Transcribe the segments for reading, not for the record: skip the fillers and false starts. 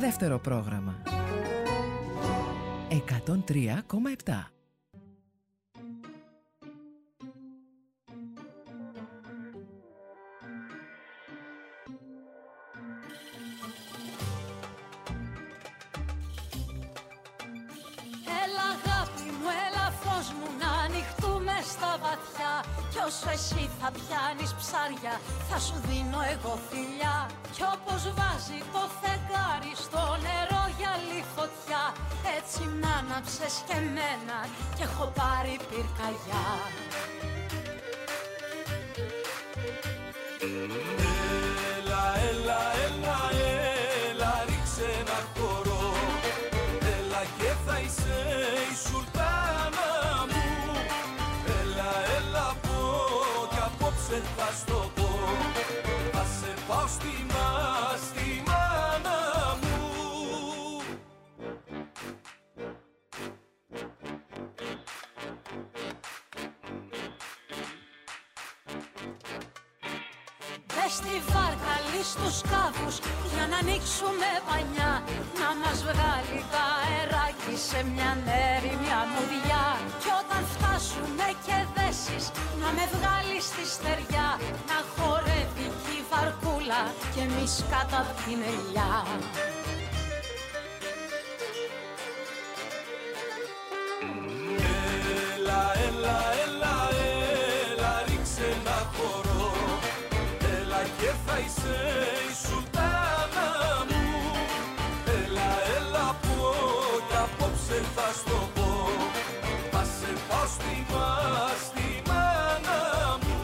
δεύτερο πρόγραμμα. 103,7. Κι όσο εσύ θα πιάνεις ψάρια, θα σου δίνω εγώ φιλιά. Κι όπως βάζει το φεγγάρι στο νερό γυαλί φωτιά, έτσι μ' άναψες και εμένα κι έχω πάρει πυρκαγιά. Έλα, έλα, έλα, έλα, ρίξε ένα χορό. Έλα και θα είσαι η σουλτάνα μου. Έλα, έλα πω κι απόψε θα στο πω. Θα σε πάω στη μάνα μου. Μπες στη βάρκα, λύς τους κάβους για να ανοίξουμε πανιά, να μας βγάλει τα αεράκι σε μια έρημη αμμουδιά. Κι όταν φτάσουμε και δέσεις, να με βγάλει στη στεριά, να χορεύει κι η βαρκούλα και εμείς κάτω απ' την ελιά. Έλα, έλα, έλα, έλα, ρίξε ένα χορό. Έλα και θα είσαι η σουλτάνα μου. Έλα, έλα πω κι απόψε θα στο πω. Θα σε πάω στη μάνα μου.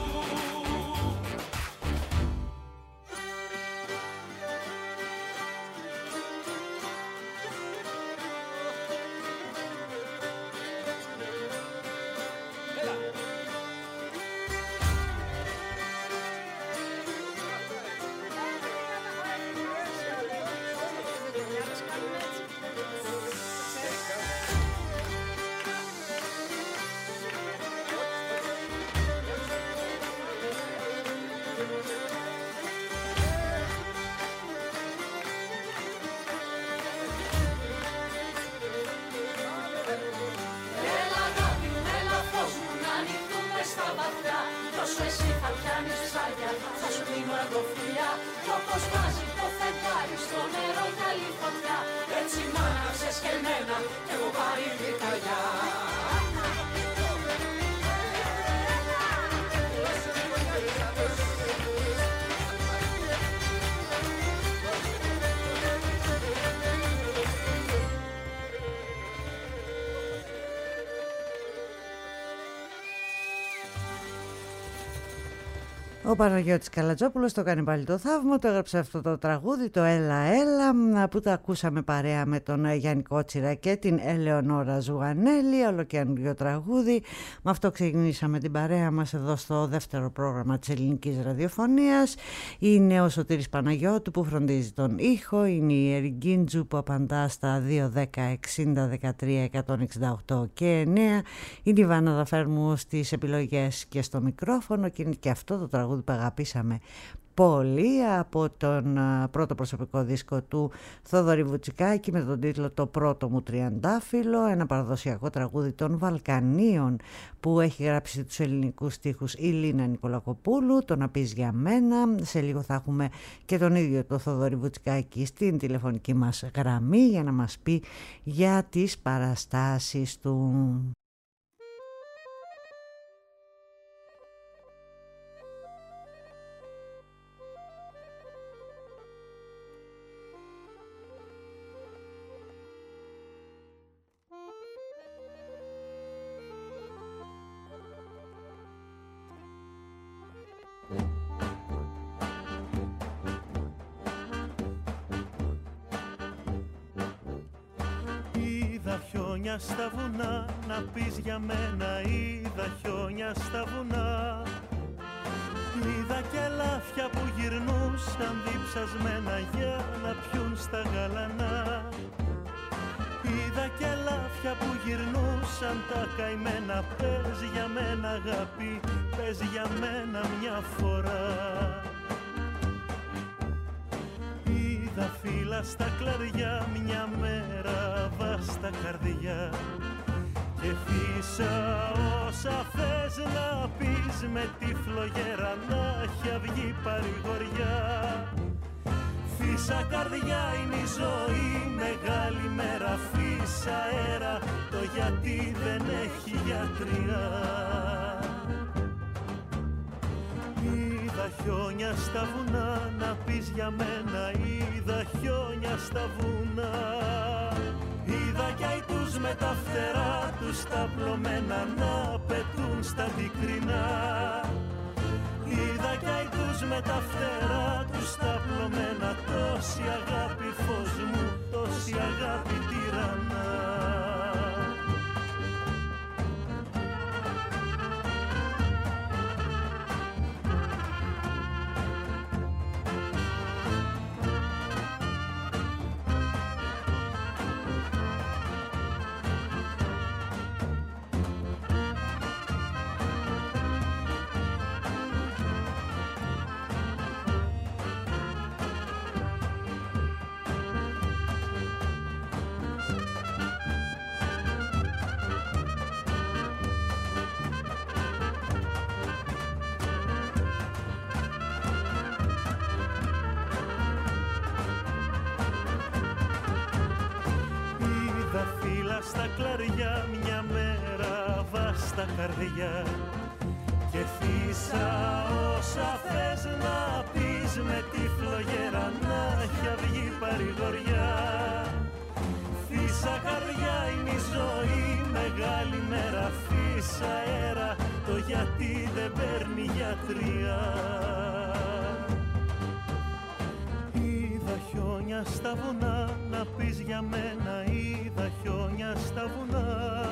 Όσο εσύ θα πιάνεις ψάρια, θα σου δίνω εγώ φιλιά. Κι όπως βάζει το φεγγάρι στο νερό γυαλί φωτιά, έτσι μ' άναψες και εμένα κι έχω πάρει πυρκαγιά. Ο Παναγιώτης Καλατζόπουλος το κάνει πάλι το θαύμα, το έγραψε αυτό το τραγούδι, το Έλα Έλα, που το ακούσαμε παρέα με τον Γιάννη Κότσιρα και την Ελεονόρα Ζουγανέλη, ολοκαινούριο τραγούδι. Με αυτό ξεκινήσαμε την παρέα μας εδώ στο δεύτερο πρόγραμμα της ελληνικής ραδιοφωνίας. Είναι ο Σωτήρης Παναγιώτου που φροντίζει τον ήχο, είναι η Ερυγκίντζου που απαντά στα 2, 10, 60, 13, 168 και 9. Είναι η Βάνα Δαφέρμου στις επιλογές και στο μικρόφωνο και είναι και αυτό το τραγούδι που αγαπήσαμε πολύ από τον πρώτο προσωπικό δίσκο του Θόδωρη Βουτσικάκη με τον τίτλο «Το πρώτο μου τριαντάφυλλο», ένα παραδοσιακό τραγούδι των Βαλκανίων που έχει γράψει τους ελληνικούς στίχους η Λίνα Νικολακοπούλου, το «Να πεις για μένα». Σε λίγο θα έχουμε και τον ίδιο το Θόδωρη Βουτσικάκη στην τηλεφωνική μας γραμμή για να μας πει για τις παραστάσεις του. Είδα χιόνια στα βουνά, να πεις για μένα. Είδα χιόνια στα βουνά. Είδα και λάφια που γυρνούσαν διψασμένα για να πιούν στα γαλανά. Είδα και λάφια που γυρνούσαν τα καημένα. Πες για μένα αγάπη, πες για μένα μια φορά. Είδα φύλλα στα κλαριά, μια μέρα βάστα καρδιά. Και φύσα όσα θες να πεις, με τη φλογέρα να έχει αυγή παρηγοριά. Φύσα καρδιά είναι η ζωή, μεγάλη μέρα. Φύσα αέρα, το γιατί δεν έχει γιατριά. Είδα χιόνια στα βουνά, να πεις για μένα. Είδα χιόνια στα βουνά. Είδα κι αϊτούς με τα φτερά τους τα πλωμένα να πετούν στα πικρινά. Είδα κι αϊτούς με τα φτερά τους τα πλωμένα. Τόση αγάπη φως μου, τόση αγάπη τυραννά. Στα κλαριά, μια μέρα βάστα καρδιά. Και φύσα όσα θες να πεις, με τη φλογέρα να έχει αυγή παρηγοριά. Φύσα καρδιά είναι η ζωή, μεγάλη μέρα. Φύσα αέρα, το γιατί δεν παίρνει γιατριά. Είδα χιόνια στα βουνά, να πεις για μένα. Είδα χιόνια στα βουνά.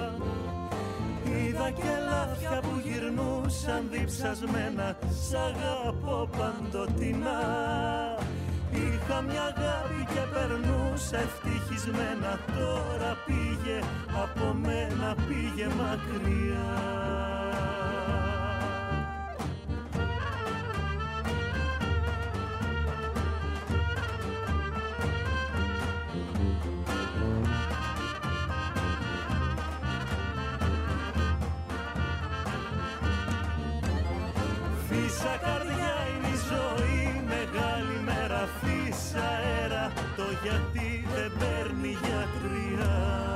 Είδα και λάθια που γυρνούσαν διψασμένα. Σ' αγαπώ παντοτινά. Είχα μια αγάπη και περνούσα ευτυχισμένα. Τώρα πήγε από μένα, πήγε μακριά. Φύσα καρδιά είναι η ζωή, μεγάλη μέρα. Φύσα αέρα, το γιατί δεν παίρνει γιατριά.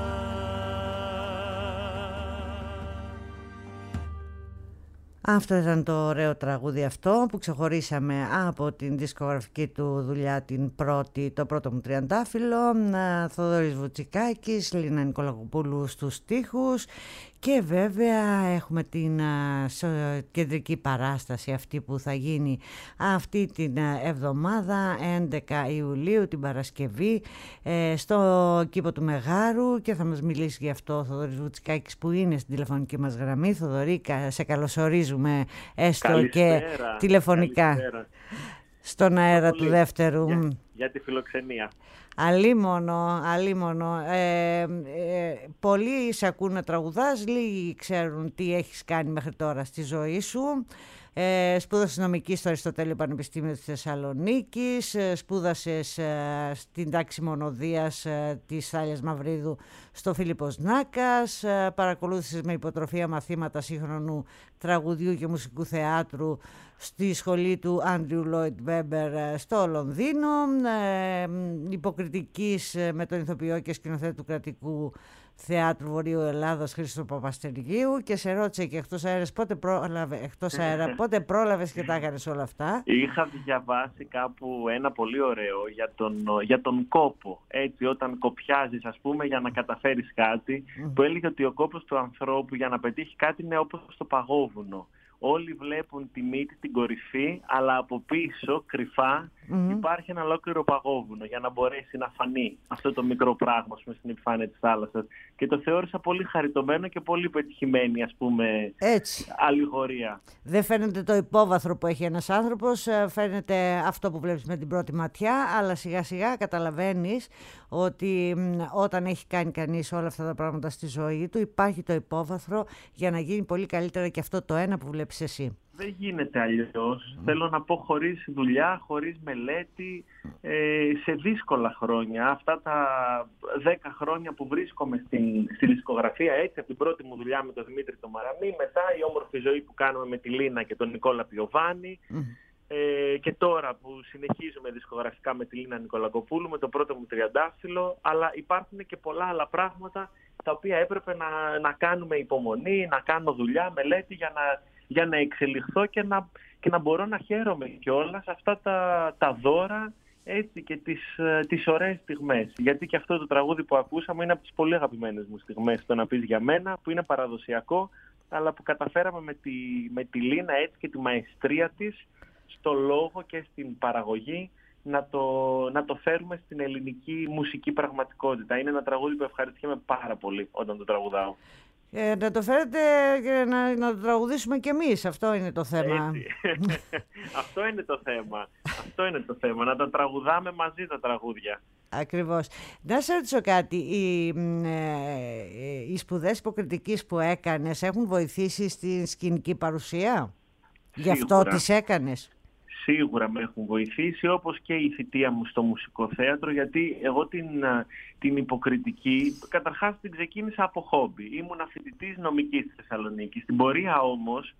Αυτό ήταν το ωραίο τραγούδι αυτό που ξεχωρίσαμε από την δισκογραφική του δουλειά, την πρώτη, το πρώτο μου τριαντάφυλλο. Θοδωρής Βουτσικάκης, Λίνα Νικολακοπούλου στους στίχους. Και βέβαια έχουμε την κεντρική παράσταση αυτή που θα γίνει αυτή την εβδομάδα 11 Ιουλίου την Παρασκευή στο κήπο του Μεγάρου, και θα μας μιλήσει γι' αυτό ο Θοδωρής Βουτσικάκης που είναι στην τηλεφωνική μας γραμμή. Θοδωρή, σε καλωσορίζουμε έστω καλησπέρα, και τηλεφωνικά καλησπέρα. Στον αέρα του δεύτερου. Για τη φιλοξενία. Αλίμονο. Πολλοί σε ακούν να τραγουδάς, λίγοι ξέρουν τι έχεις κάνει μέχρι τώρα στη ζωή σου. Σπούδασες νομική στο Αριστοτέλειο Πανεπιστήμιο της Θεσσαλονίκης, σπούδασες στην τάξη μονοδείας της Θάλιας Μαυρίδου στο Φίλιππος Νάκας, παρακολούθησες με υποτροφία μαθήματα σύγχρονου τραγουδιού και μουσικού θεάτρου στη σχολή του Άντριου Λόιντ Βέμπερ στο Λονδίνο, υποκριτικής με τον ηθοποιό και σκηνοθέτη του Κρατικού Θεάτρου Βορείου Ελλάδος Χρήστο Παπαστεργίου, και σε ρώτησε και εκτός αέρα πότε πρόλαβες και τα έκανες όλα αυτά. Είχα διαβάσει κάπου ένα πολύ ωραίο για τον κόπο, έτσι, όταν κοπιάζεις ας πούμε για να καταφέρεις κάτι, που έλεγε ότι ο κόπος του ανθρώπου για να πετύχει κάτι είναι όπως το παγόβουνο. Όλοι βλέπουν τη μύτη, την κορυφή, αλλά από πίσω, κρυφά, υπάρχει ένα ολόκληρο παγόβουνο για να μπορέσει να φανεί αυτό το μικρό πράγμα στην επιφάνεια της θάλασσας. Και το θεώρησα πολύ χαριτωμένο και πολύ πετυχημένη, ας πούμε, αλληγορία. Δεν φαίνεται το υπόβαθρο που έχει ένας άνθρωπος, φαίνεται αυτό που βλέπεις με την πρώτη ματιά, αλλά σιγά σιγά καταλαβαίνεις ότι όταν έχει κάνει κανείς όλα αυτά τα πράγματα στη ζωή του, υπάρχει το υπόβαθρο για να γίνει πολύ καλύτερα και αυτό το ένα που βλέπεις εσύ. Δεν γίνεται αλλιώς. Θέλω να πω, χωρίς δουλειά, χωρίς μελέτη, σε δύσκολα χρόνια. Αυτά τα 10 χρόνια που βρίσκομαι στη δισκογραφία, έτσι, από την πρώτη μου δουλειά με τον Δημήτρη τον Μαραμή, μετά η όμορφη ζωή που κάνουμε με τη Λίνα και τον Νικόλα Πιοβάνη, και τώρα που συνεχίζουμε δισκογραφικά με τη Λίνα Νικολακοπούλου, με το πρώτο μου τριαντάφυλλο, αλλά υπάρχουν και πολλά άλλα πράγματα τα οποία έπρεπε να κάνουμε υπομονή, να κάνω δουλειά, μελέτη για να εξελιχθώ και να μπορώ να χαίρομαι κιόλας αυτά τα δώρα, έτσι, και τις ωραίες στιγμές. Γιατί και αυτό το τραγούδι που ακούσαμε είναι από τις πολύ αγαπημένες μου στιγμές, το «Να πεις για μένα», που είναι παραδοσιακό, αλλά που καταφέραμε με τη Λίνα, έτσι, και τη μαεστρία της στο λόγο και στην παραγωγή να το φέρουμε στην ελληνική μουσική πραγματικότητα. Είναι ένα τραγούδι που ευχαριστιέμαι πάρα πολύ όταν το τραγουδάω. Να το φέρετε και να το τραγουδήσουμε κι εμείς. Αυτό είναι το θέμα. Αυτό είναι το θέμα. Αυτό είναι το θέμα. Να τα τραγουδάμε μαζί τα τραγούδια. Ακριβώς. Να σε ρωτήσω κάτι. Οι σπουδές υποκριτικής που έκανες έχουν βοηθήσει στην σκηνική παρουσία? Γι' αυτό τις έκανες? Σίγουρα με έχουν βοηθήσει, όπως και η θητεία μου στο μουσικό θέατρο, γιατί εγώ την υποκριτική καταρχάς την ξεκίνησα από χόμπι. Ήμουν φοιτητής νομικής στη Θεσσαλονίκη. Στην πορεία όμως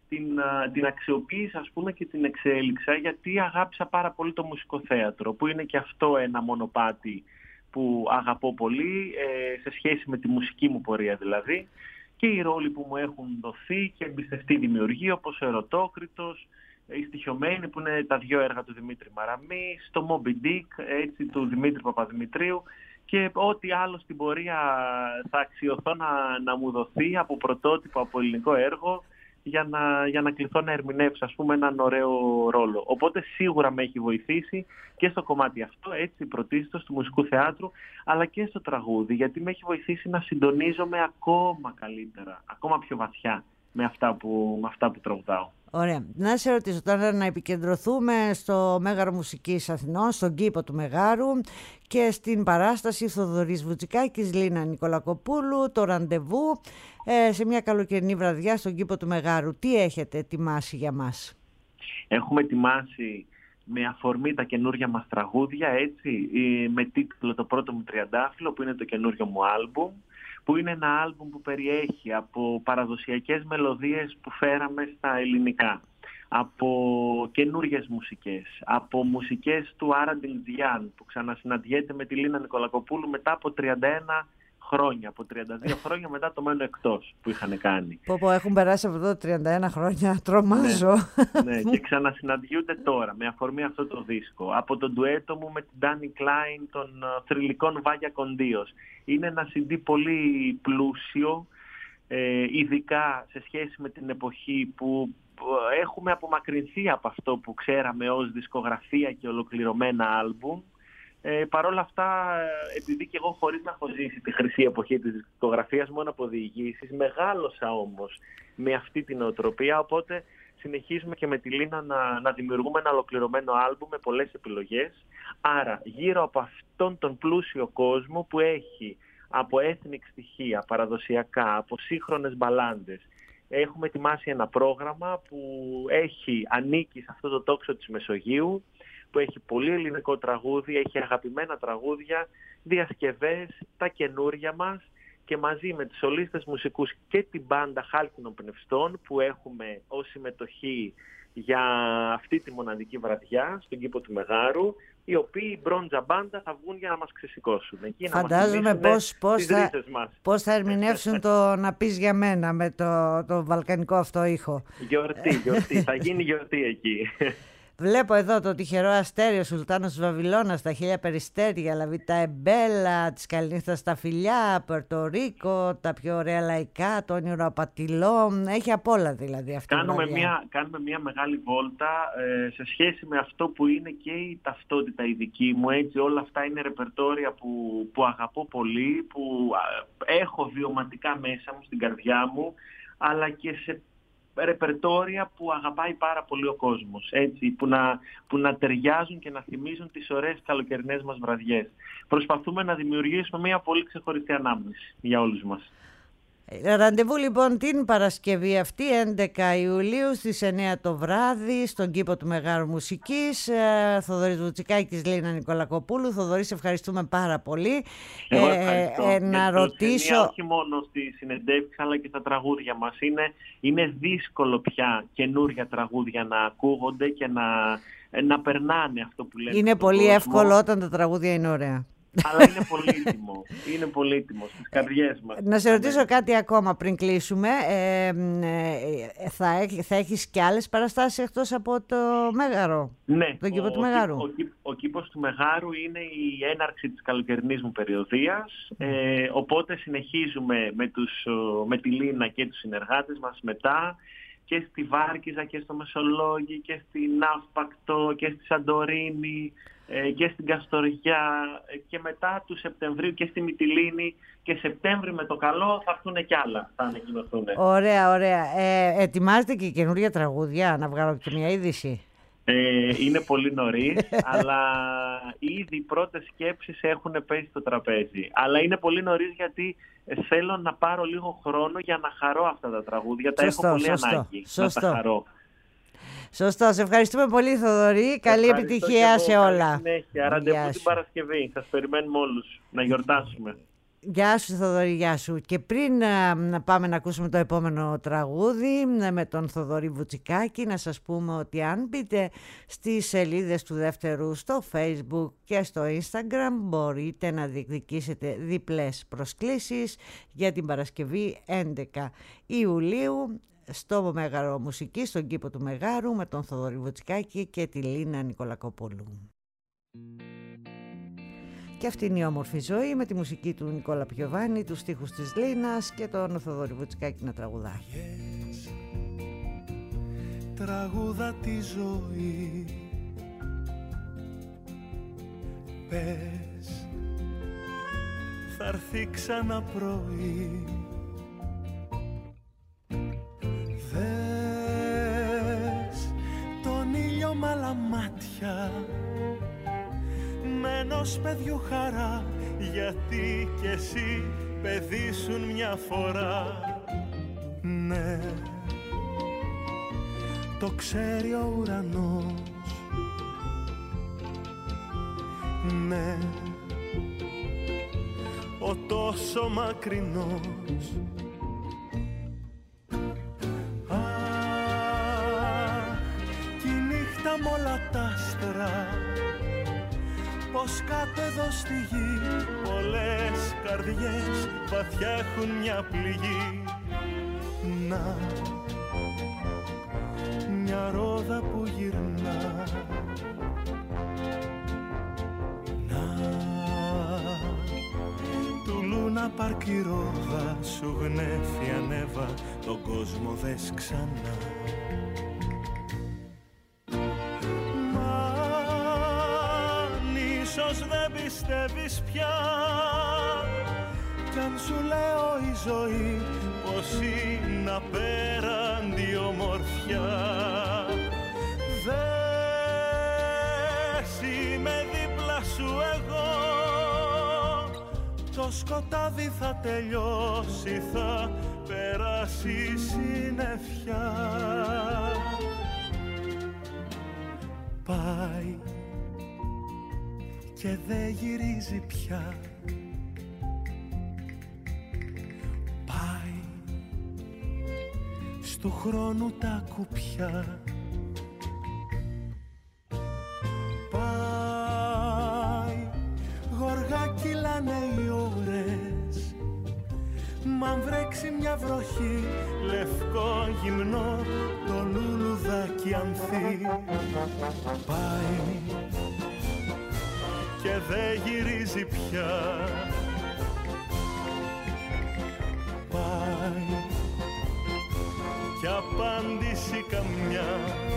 την αξιοποίησα, ας πούμε, και την εξέλιξα, γιατί αγάπησα πάρα πολύ το μουσικό θέατρο, που είναι και αυτό ένα μονοπάτι που αγαπώ πολύ, σε σχέση με τη μουσική μου πορεία δηλαδή, και οι ρόλοι που μου έχουν δοθεί και εμπιστευτεί δημιουργία, όπως ο Ερωτόκριτος, η Στοιχειωμένη, που είναι τα 2 έργα του Δημήτρη Μαραμή, στο Moby Dick, έτσι, του Δημήτρη Παπαδημητρίου, και ό,τι άλλο στην πορεία θα αξιωθώ να μου δοθεί από πρωτότυπο, από ελληνικό έργο, για να κληθώ να ερμηνεύσω, ας πούμε, έναν ωραίο ρόλο. Οπότε σίγουρα με έχει βοηθήσει και στο κομμάτι αυτό, έτσι, πρωτίστως του μουσικού θεάτρου, αλλά και στο τραγούδι, γιατί με έχει βοηθήσει να συντονίζομαι ακόμα καλύτερα, ακόμα πιο βαθιά με αυτά που τραγουδάω. Ωραία. Να σε ρωτήσω τώρα, να επικεντρωθούμε στο Μέγαρο Μουσικής Αθηνών, στον κήπο του Μεγάρου και στην παράσταση Θοδωρής Βουτσικάκης, Λίνα Νικολακοπούλου, το ραντεβού, σε μια καλοκαιρινή βραδιά στον κήπο του Μεγάρου. Τι έχετε ετοιμάσει για μας? Έχουμε ετοιμάσει με αφορμή τα καινούργια μας τραγούδια, έτσι, με τίτλο «Το πρώτο μου τριαντάφυλλο», που είναι το καινούργιο μου άλμπουμ, που είναι ένα άλμπουμ που περιέχει από παραδοσιακές μελωδίες που φέραμε στα ελληνικά, από καινούργιες μουσικές, από μουσικές του Άραντιλ Τζιάν, που ξανασυναντιέται με τη Λίνα Νικολακοπούλου μετά από 31 χρόνια, από 32 χρόνια μετά το Μένω Εκτός που είχαν κάνει. Έχουν περάσει από εδώ 31 χρόνια, τρομάζω. Ναι, και ξανασυναντιούνται τώρα με αφορμή αυτό το δίσκο. Από το ντουέτο μου με την Ντάνι Κλάιν των θρυλικών Βάγια Κοντίος. Είναι ένα CD πολύ πλούσιο, ειδικά σε σχέση με την εποχή που έχουμε απομακρυνθεί από αυτό που ξέραμε ως δισκογραφία και ολοκληρωμένα άλμπουμ. Παρ' όλα αυτά, επειδή και εγώ, χωρίς να έχω ζήσει τη χρυσή εποχή της δισκογραφίας, μόνο από διηγήσεις, μεγάλωσα όμως με αυτή την νοοτροπία, οπότε συνεχίζουμε και με τη Λίνα να δημιουργούμε ένα ολοκληρωμένο άλμπουμ με πολλές επιλογές. Άρα, γύρω από αυτόν τον πλούσιο κόσμο που έχει από ethnic στοιχεία, παραδοσιακά, από σύγχρονες μπαλάντες, έχουμε ετοιμάσει ένα πρόγραμμα που ανήκει σε αυτό το τόξο της Μεσογείου, που έχει πολύ ελληνικό τραγούδι, έχει αγαπημένα τραγούδια, διασκευές, τα καινούρια μας, και μαζί με τους σολίστες μουσικούς και την μπάντα Χάλκινων Πνευστών που έχουμε ως συμμετοχή για αυτή τη μοναδική βραδιά στον κήπο του Μεγάρου, οι οποίοι, η μπρόντζα μπάντα, θα βγουν για να μας ξεσηκώσουν. Φαντάζομαι πώς θα ερμηνεύσουν το «Να πεις για μένα» με το βαλκανικό αυτό ήχο. Γιορτή, θα γίνει γιορτή εκεί. Βλέπω εδώ το τυχερό αστέρι, ο Σουλτάνος της Βαβυλώνας, τα 1000 περιστέρια, Λαβίτα Εμπέλα, της καληνύχτας στα φιλιά, Πορτορίκο, τα πιο ωραία λαϊκά, το όνειρο απατηλό. Έχει απ' όλα δηλαδή αυτή η βραδιά. Κάνουμε μια μεγάλη βόλτα σε σχέση με αυτό που είναι και η ταυτότητα η δική μου. Έτσι, όλα αυτά είναι ρεπερτόρια που αγαπώ πολύ, που έχω βιωματικά μέσα μου, στην καρδιά μου, αλλά και σε ρεπερτόρια που αγαπάει πάρα πολύ ο κόσμος, έτσι, που να ταιριάζουν και να θυμίζουν τις ωραίες καλοκαιρινές μας βραδιές. Προσπαθούμε να δημιουργήσουμε μια πολύ ξεχωριστή ανάμνηση για όλους μας. Ραντεβού λοιπόν την Παρασκευή αυτή, 11 Ιουλίου στις 9 το βράδυ, στον κήπο του Μεγάρου Μουσικής. Θοδωρής Βουτσικάκης, Λίνα Νικολακοπούλου. Θοδωρή, σε ευχαριστούμε πάρα πολύ. Εγώ ευχαριστώ. Να ρωτήσω... όχι μόνο στη συνεντεύξη αλλά και στα τραγούδια μας. Είναι δύσκολο πια καινούργια τραγούδια να ακούγονται και να περνάνε αυτό που λένε. Είναι πολύ εύκολο όταν τα τραγούδια είναι ωραία. Αλλά είναι πολύτιμο. Είναι πολύτιμο στις καρδιές μας. Να σε ρωτήσω κάτι ακόμα πριν κλείσουμε. Θα έχεις και άλλες παραστάσεις εκτός από το Μέγαρο? Ναι, τον κήπο του Μεγάρου. Ο κήπος του Μεγάρου είναι η έναρξη της καλοκαιρινής μου περιοδίας. Οπότε συνεχίζουμε με τη Λίνα και τους συνεργάτες μας μετά και στη Βάρκιζα και στο Μεσολόγγι και στη Ναύπακτο και στη Σαντορίνη και στην Καστοριά και μετά του Σεπτεμβρίου και στη Μυτιλήνη, και Σεπτέμβρη με το καλό θα έρθουν κι άλλα, θα ανακοινωθούν. Ωραία, ωραία. Ετοιμάζετε και καινούργια τραγούδια, να βγάλω και μια είδηση? Είναι πολύ νωρίς, αλλά ήδη οι πρώτες σκέψεις έχουν πέσει στο τραπέζι. Αλλά είναι πολύ νωρίς γιατί θέλω να πάρω λίγο χρόνο για να χαρώ αυτά τα τραγούδια. Τα έχω πολύ ανάγκη να τα χαρώ. Σωστό. Σε ευχαριστούμε πολύ, Θοδωρή. Καλή επιτυχία σε όλα. Καλή συνέχεια. Ραντεβού την Παρασκευή. Σας περιμένουμε όλους να γιορτάσουμε. Γεια σου, Θοδωρή, γεια σου. Και πριν να πάμε να ακούσουμε το επόμενο τραγούδι με τον Θοδωρή Βουτσικάκη, να σας πούμε ότι αν μπείτε στις σελίδες του Δεύτερου στο Facebook και στο Instagram, μπορείτε να διεκδικήσετε διπλές προσκλήσεις για την Παρασκευή 11 Ιουλίου στο Μέγαρο Μουσική, στον κήπο του Μεγάρου, με τον Θοδωρή Βουτσικάκη και τη Λίνα Νικολακοπούλου. Και αυτή είναι η όμορφη ζωή, με τη μουσική του Νικόλα Πιοβάνη, τους στίχους της Λίνας και τον Θοδωρή Βουτσικάκη να τραγουδάει. Τραγούδα τη ζωή, πες, θα έρθει ξανά πρωί. Δες τον ήλιο μ' άλλα μάτια, με ενός παιδιού χαρά, γιατί κι εσύ παιδί σου μια φορά. Ναι, το ξέρει ο ουρανός. Ναι, ο τόσο μακρινός. Αχ, κι η νύχτα μ' όλα τ' άστρα, πως κάτω εδώ στη γη πολλές καρδιές βαθιά έχουν μια πληγή. Να, μια ρόδα που γυρνά. Να, του Λούνα Πάρκ η ρόδα σου γνέφει ανέβα, τον κόσμο δες ξανά. Ίσως δεν πιστεύεις πια, κι αν σου λέω η ζωή πως είναι απέραντη ομορφιά. Δες, είμαι δίπλα σου εγώ, το σκοτάδι θα τελειώσει, θα περάσει η συννεφιά. Πάει και δε γυρίζει πια. Πάει στου χρόνου τα κουπιά. Πάει, γοργά κυλάνε οι ώρες, μ' αν βρέξει μια βροχή, λευκό γυμνό το λουλουδάκι ανθεί. Πάει και δε γυρίζει πια. Πάει κι απάντηση καμιά.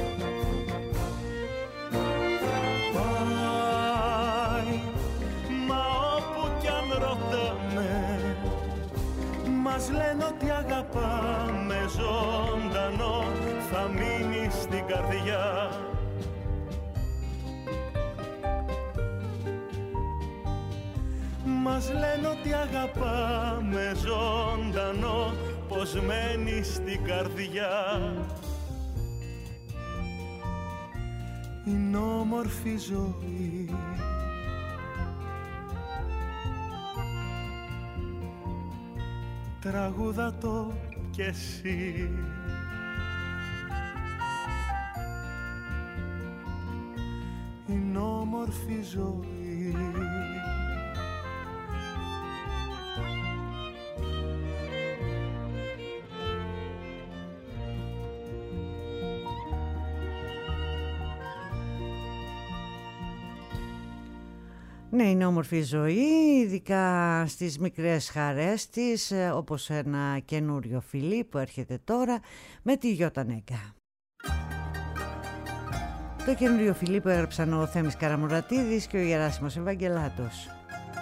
Πάει, μα όπου κι αν ρωτάμε, μας λένε ότι αγαπάμε, ζωντανό θα μείνει στην καρδιά. Μ' Μας λένε ότι αγαπάμε ζωντανό, πως μένει στην καρδιά. Είναι όμορφη ζωή, τραγούδα το κι εσύ. Είναι όμορφη ζωή. Ναι, είναι όμορφη ζωή, ειδικά στις μικρές χαρές της, όπως ένα καινούριο φιλί που έρχεται τώρα με τη Γιώτα Νέγκα. Το καινούριο φιλί που έγραψαν ο Θέμης Καραμουρατίδης και ο Γεράσιμος Ευαγγελάτος.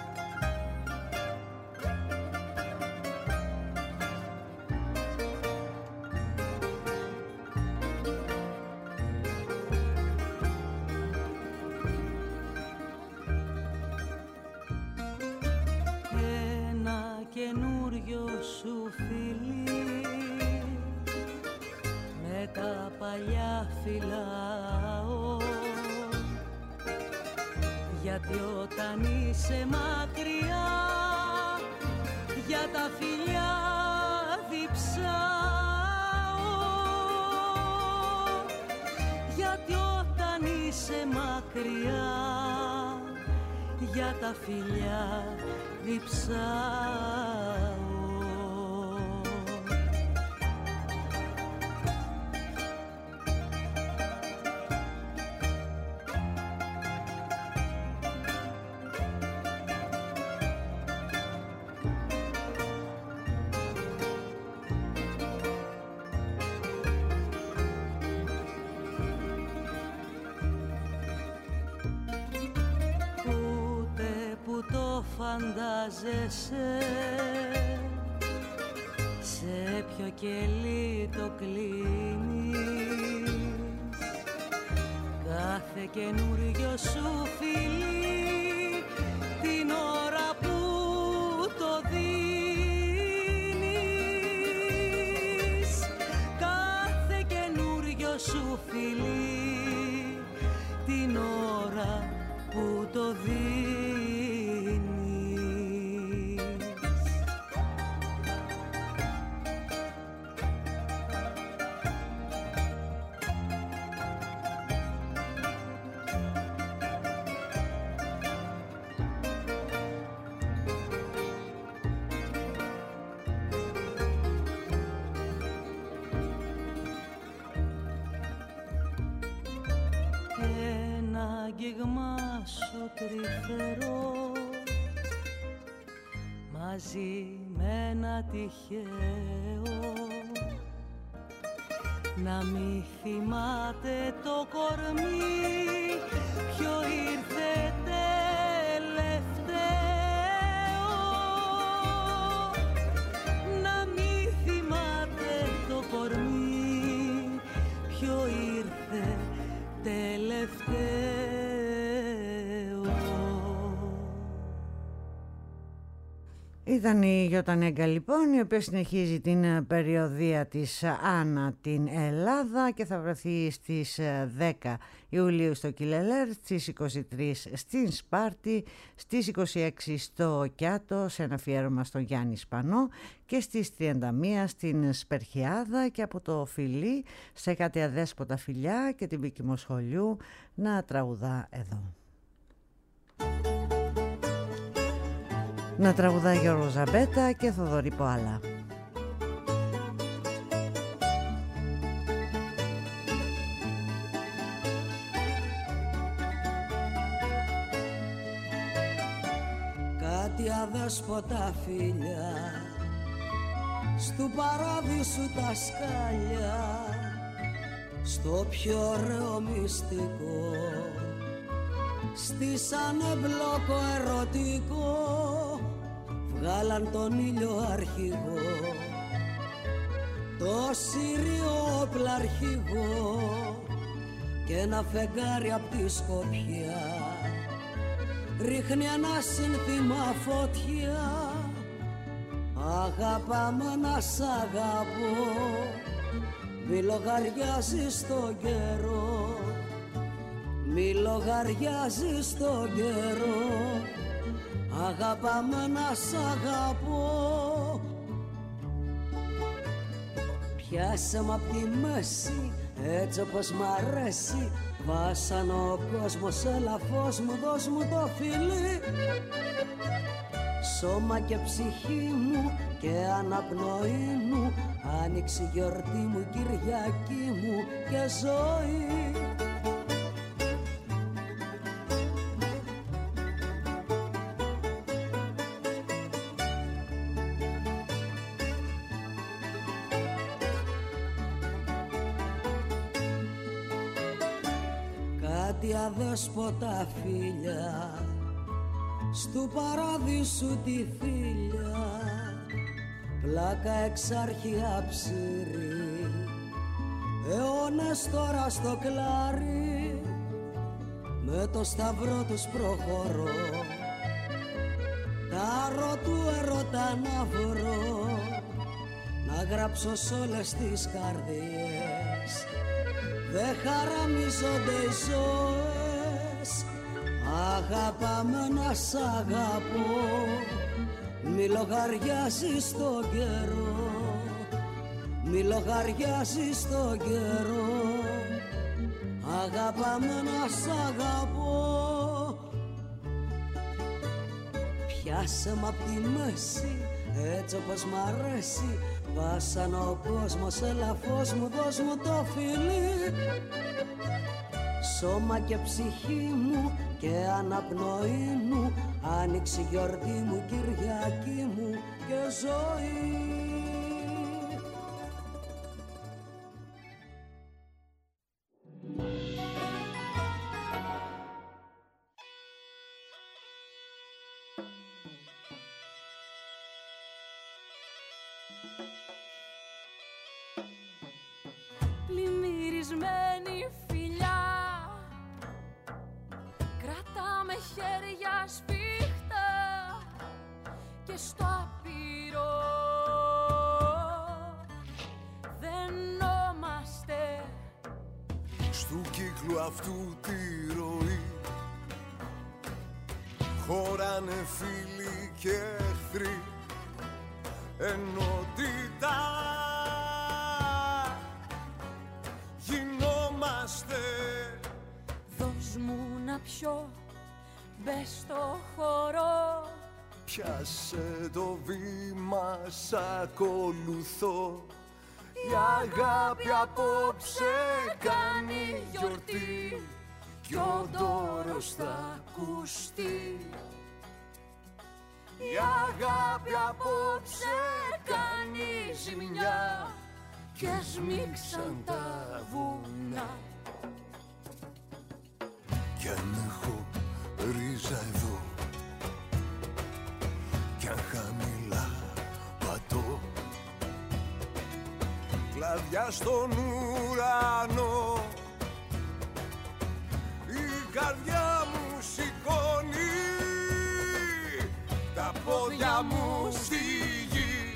Φαντάζεσαι σε ποιο κελί το κλείνεις, κάθε καινούριο σου φιλί την ώρα που το δίνεις, κάθε καινούριο σου φιλί την ώρα που το δίνεις. Τρυφερό μαζί με ένα τυχαίο, να μη θυμάται το κορμί ποιο ήρθε τελευταίο, να μη θυμάται το κορμί ποιο ήρθε τελευταίο. Ήταν η Γιώτα Νέγκα λοιπόν, η οποία συνεχίζει την περιοδεία της Άννα την Ελλάδα και θα βρεθεί στις 10 Ιουλίου στο Κιλελέρ, στις 23 στην Σπάρτη, στις 26 στο Κιάτο σε ένα αφιέρωμα στον Γιάννη Σπανό και στις 31 στην Σπερχιάδα, και από το φιλί σε κάτι αδέσποτα φιλιά και την Βίκη Μοσχολιού να τραγουδά εδώ. Να τραγουδάει Γιώργο Ζαμπέτα και Θοδωρή Ποάλα. Κάτι αδέσποτα φιλιά στου παράδεισου τα σκάλια, στο πιο ωραίο μυστικό στήσανε μπλόκο ερωτικό, βγάλαν τον ήλιο αρχηγό, το Σύριο όπλαρχηγό και ένα φεγγάρι απ' τη σκοπιά ρίχνει ένα σύνθημα φωτιά. Αγαπάμε να σ' αγαπώ, μη λογαριάζεις τον καιρό, μη λογαριάζεις τον καιρό. Αγαπάμε να σ' αγαπώ. Πιάσε μ' απ' τη μέση έτσι όπως μ' αρέσει. Βάσανε ο κόσμος, έλα φως μου, δώσ' μου το φιλί. Σώμα και ψυχή μου και αναπνοή μου, άνοιξε η γιορτή μου, Κυριακή μου και ζωή. Κάτι αδέσποτα φίλια στου παράδεισου τη θήλια, πλάκα εξάρχεια ψηρή, αιώνες τώρα στο κλάρι, με το σταυρό τους προχωρώ, τάρο του ερώτα να βρω, να γράψω σ' όλες τις καρδιές, δεν χαραμίζονται οι ζωές. Αγαπάμε να σ' αγαπώ, μη λογαριάζεις τον καιρό, μη λογαριάζεις τον καιρό. Αγαπάμε να σ' αγαπώ. Πιάσε μ' απ' τη μέση έτσι όπως μ' αρέσει. Βάσανε ο κόσμος, έλα φως μου, δώσ' μου το φιλί. Σώμα και ψυχή μου και αναπνοή μου, άνοιξε η γιορτή μου, Κυριακή μου και ζωή. Πλημμυρισμένη φιλιά, κρατάμε χέρια σφιχτά και στο άπειρο δενόμαστε. Στου κύκλου αυτού τη ροή χωράνε φίλοι και εχθροί, ενότητα γινόμαστε. Δώσ' μου να πιω, μπες στο χώρο, πιάσε το βήμα, σ' ακολουθώ. Η αγάπη απόψε κάνει γιορτή κι ο δώρος θα ακουστεί. Η αγάπη απόψε κάνει ζημιά κι σμίξαν τα βουνά. Κι αν έχω ρίζα εδώ κι αν χαμηλά πατώ, κλαδιά στον ουρανό, η καρδιά μου σηκώνει τα πόδια μου στη γη.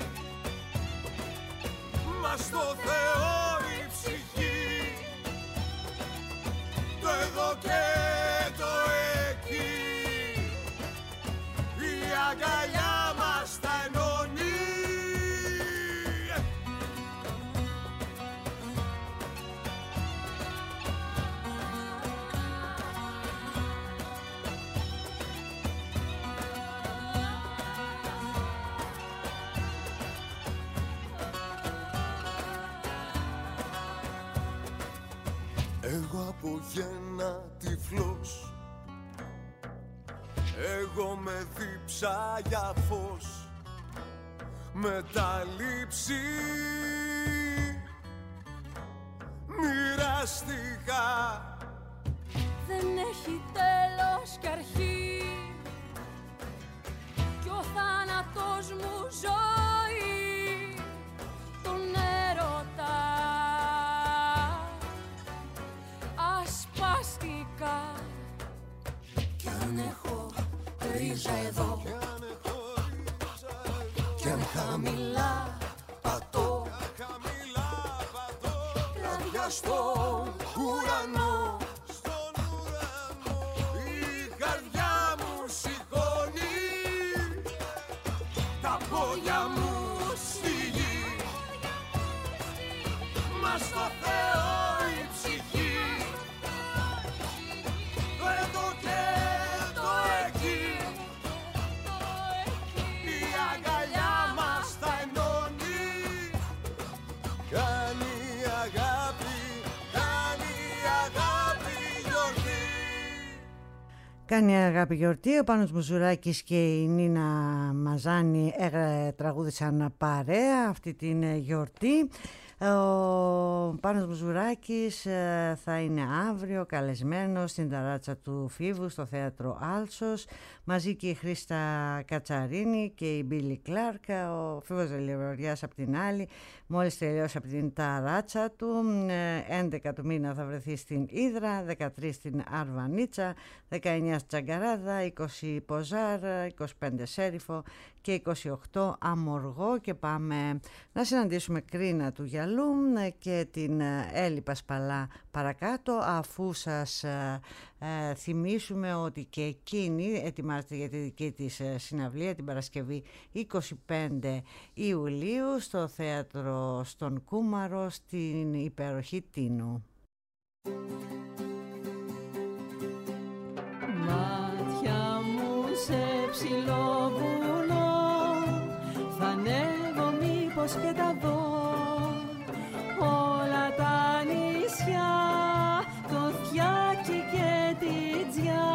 Μα στο Θεό η ψυχή, το εδώ και το εκεί, η αγκαλιά μας τα ενώνει. Εγώ από γέννα τυφλός, εγώ με δίψα για φως, με τα λείψη μοιραστικά. Δεν έχει τέλος κι αρχή κι ο θάνατος μου ζωή, τον έρωτα ασπαστικά. Κι αν έχω χωρίζω εδώ κι αν χαμηλά πατώ κλαδιά στον ουρανό, η καρδιά μου σηκώνει τα πόδια μου στη γη, μα στο Θεό η ψυχή, το εδώ και το εκεί, η αγκαλιά μας τα ενώνει. Κάνει αγάπη γιορτή. Κάνει αγάπη γιορτή. Ο Πάνος Μουζουράκης και η Νίνα Μαζάνη τραγούδησαν παρέα αυτή την γιορτή. Ο Πάνος Μουζουράκης θα είναι αύριο καλεσμένος στην ταράτσα του Φίβου στο θέατρο Άλσος, μαζί και η Χρήστα Κατσαρίνη και η Μπίλι Κλάρκα. Ο Φίβος Δελιβοριάς απ' την άλλη, μόλις τελειώσει από την ταράτσα του, 11 του μήνα θα βρεθεί στην Ύδρα, 13 στην Αρβανίτσα, 19 Τσαγκαράδα, 20 Ποζάρ, 25 Σέριφο και 28 Αμοργό. Και πάμε να συναντήσουμε Κρίνα του Γιαλού και την Έλλη Πασπαλά παρακάτω, αφού σας θυμίσουμε ότι και εκείνη ετοιμάζεται για τη δική της συναυλία την Παρασκευή 25 Ιουλίου στο θέατρο στον Κούμαρο στην υπέροχη Τίνου. Μάτια μου σε ψηλό βουνό, θα ανέβω μήπως και τα δω, όλα τα νησιά, το Θιάκι και τη Τζιά.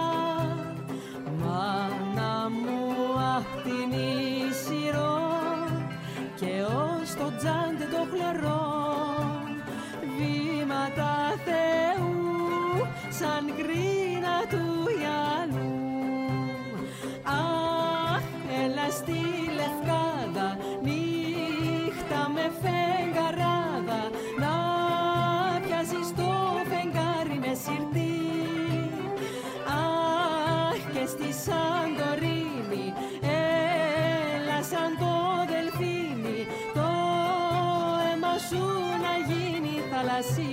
Μάνα μου απ' την Ισηρώ και ως το Τζάντε το χλωρό, βήματα Θεού σαν κρίνα του γυαλού. Αχ, έλα στη Λευκάδα, νύχτα με φεγγαράδα, να πιάσεις το φεγγάρι με σιρτή. Αχ, και στη Σαντορίνη, έλα σαν το δελφίνι, το αίμα σου να γίνει θαλασσί.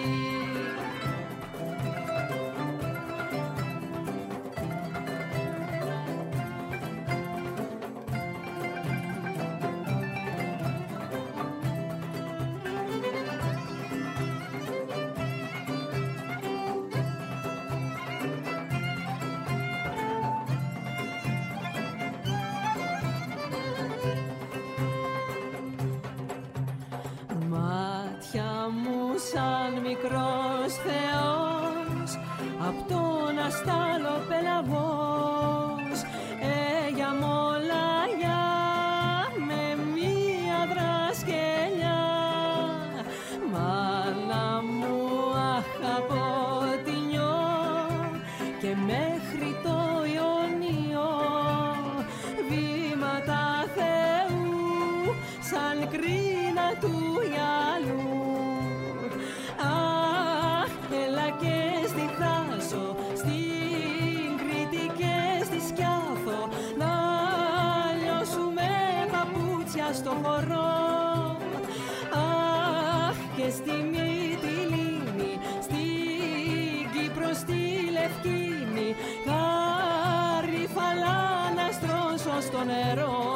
Σαν μικρός Θεός απ' τον αστάλο πελαγός, για μολαγιά με μία δρασκελιά. Μάνα μου αχ από τη νιώ και μέχρι το Ιωνίο, βήματα Θεού σαν κρίνα του γυαλού. Αχ, έλα και στη Θάσο, στην Κρήτη και στη Σκιάθο, να λιώσουμε παπούτσια στο χορό. Αχ, και στη Μυτιλήνη, στην Κύπρο, στη Λευκίνη, γαρίφαλα να στρώσω στο νερό.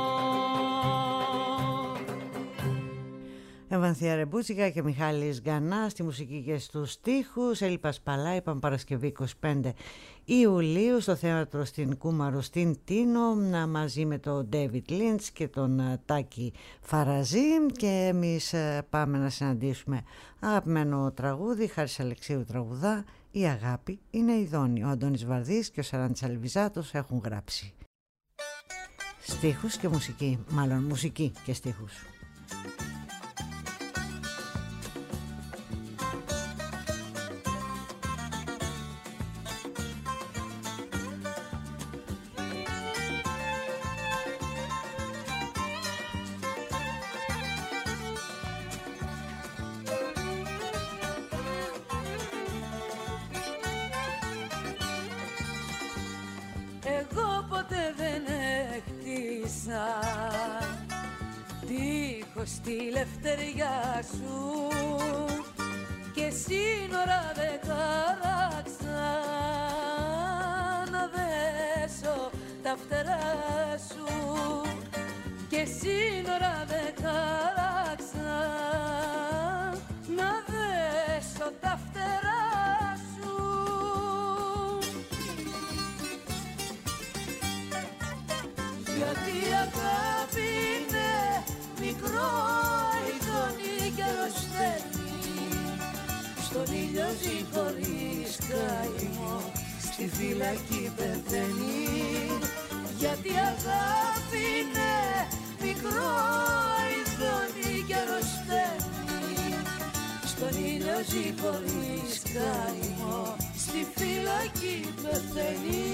Ευανθία Ρεμπούτσικα και Μιχάλης Γκανά στη μουσική και στους στίχους. Έλλη Πασπαλά, είπαμε Παρασκευή 25 Ιουλίου στο θέατρο στην Κούμαρο στην Τίνο, μαζί με τον Ντέιβιτ Λίντς και τον Τάκη Φαραζή. Και εμείς πάμε να συναντήσουμε αγαπημένο τραγούδι. Χάρης Αλεξίου τραγουδά «Η αγάπη είναι ειδώνη». Ο Αντώνης Βαρδής και ο Σαράντης Αλβιζάτος έχουν γράψει στίχους και μουσική, μάλλον μουσική και στίχους. Εγώ ποτέ δεν έχτισα δίχως τη λευτεριά σου και σύνορα δεν τάραξα να δέσω τα φτερά σου και σύνορα δεν τάραξα να δέσω τα φτερά σου. Γιατί η αγάπη είναι μικρό ειδώνει και αρρωσταίνει, στον ήλιο ζει χωρίς καημό, στη φυλακή πεθαίνει. Γιατί η αγάπη είναι μικρό ειδώνει και αρρωσταίνει, στον ήλιο ζει χωρίς καημό, στη φυλακή πεθαίνει.